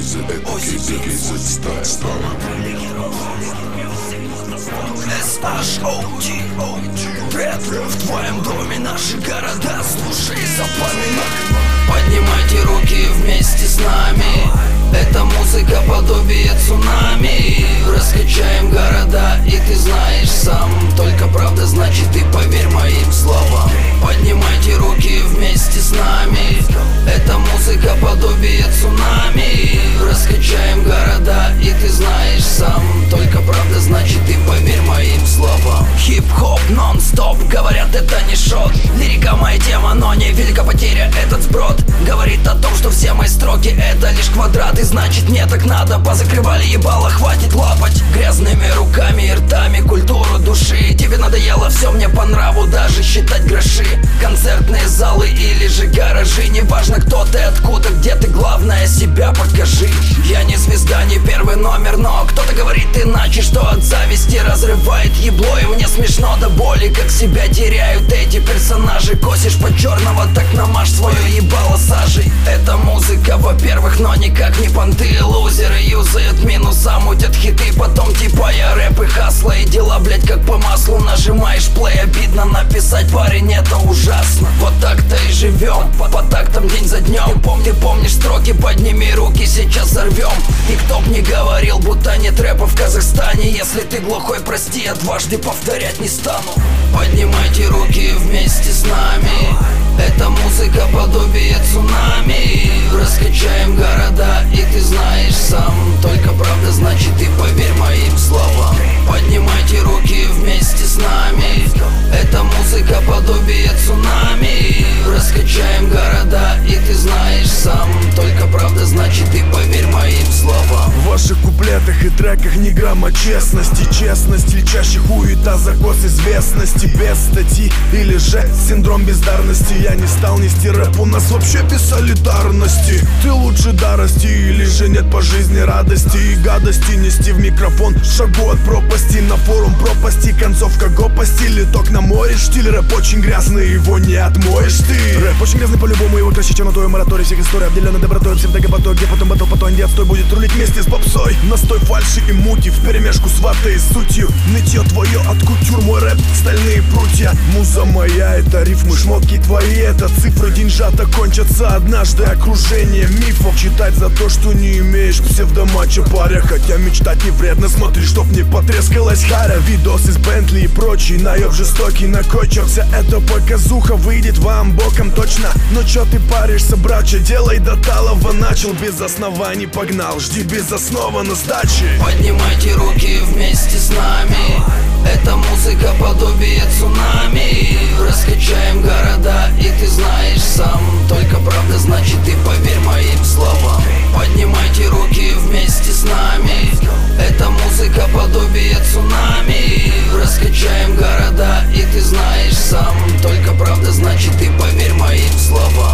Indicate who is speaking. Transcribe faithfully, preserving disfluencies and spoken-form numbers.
Speaker 1: кейзы, это кейзы, кейзы, стайл.
Speaker 2: эс эйч о ди Ретро в твоем доме, наши города, слушай, запоминай. Поднимайте руки вместе с нами, эта музыка подобие цунами. Раскачаем города, и ты знаешь сам, только правда, значит ты поверь моим словам. Поднимайте руки вместе с нами, эта музыка подобие цунами. Раскачаем города, и ты знаешь сам, только правда, значит ты поверь моим словам. Хип-хоп нон-стоп, говорят, это не шот. Лирика моя тема, но не велика потеря, этот сброд говорит о том, что все мои строки это лишь квадраты. Значит мне так надо, позакрывали ебало, хватит лапать грязными руками и ртами культуру души. Тебе надоело все мне по нраву, даже считать гроши. Концертные залы или же гаражи, неважно кто ты, откуда, где ты, главное себя покажи. Я не звезда, не первый номер, но кто-то говорит иначе, что от зависти разрывает ебло. И мне смешно до боли, как себя теряют эти персонажи. Косишь по черного, так намажь свое ебало сажей. Это музыка, во-первых, но никак не понты. Лузеры юзают минуса, мутят хиты, потом типа я рэп и хасла. И дела, блять, как по маслу, нажимаешь плей. Обидно написать, парень, это ужасно. Вот так-то и живем, по, по тактам день за днем. Пом, ты помнишь строки, подними руки, сейчас взорвем. И кто б не говорил, будто нет рэпа в Казахстане. Если ты глухой, прости, я дважды повторять не стану. Поднимайте руки вместе с нами, эта музыка подобие цунами. Раскачаем города, и ты знаешь сам, только правда, значит ты поверь моим словам. Поднимайте руки вместе с нами, эта музыка подобие цунами. Раскачаем города, и ты знаешь сам, только правда, значит ты поверь моим словам.
Speaker 3: В ваших куплетах и треках ни грамма честности. Честность или чаще хуета, закос известности. Без статьи или же синдром бездарности. Я не стал нести рэп, у нас вообще без солидарности. Ты лучше да расти, или же нет по жизни радости и гадости. Нести в микрофон шагу от пропасти, на форум пропасти. Концовка гопости, литок на море. Штиль рэп очень грязный, его не отмоешь ты. Рэп очень грязный по-любому, его краше, чем на той моратории. Всех историй обделенной добротой, псевдогопотой. Где потом батл, потом дед стой будет рулить вместе с попсой. Настой фальши и мути вперемешку с ватой и сутью. Нытье твое от кутюр, мой рэп, стальные прутья. Муза моя, это рифмы, шмотки твои, это цифры, деньжата кончатся однажды. Окружение мифов, читать за то, что не имеешь псевдоматча паря. Хотя мечтать не вредно, смотри, чтоб не потрескалась харя. Видос из Бентли и прочий, наеб жестокий, на кой черт вся эта показуха выйдет вам боком точно. Но чё ты паришься, братча, делай до талого. Начал без оснований, погнал, жди без основы на сдаче.
Speaker 2: Поднимайте руки вместе с нами, эта музыка подобие цунами. Раскачаем города, и ты знаешь сам, только правда, значит ты поверь моим словам. Поднимайте руки вместе с нами, эта музыка подобие цунами. Раскачаем города, и ты знаешь сам, только правда, значит ты поверь моим словам.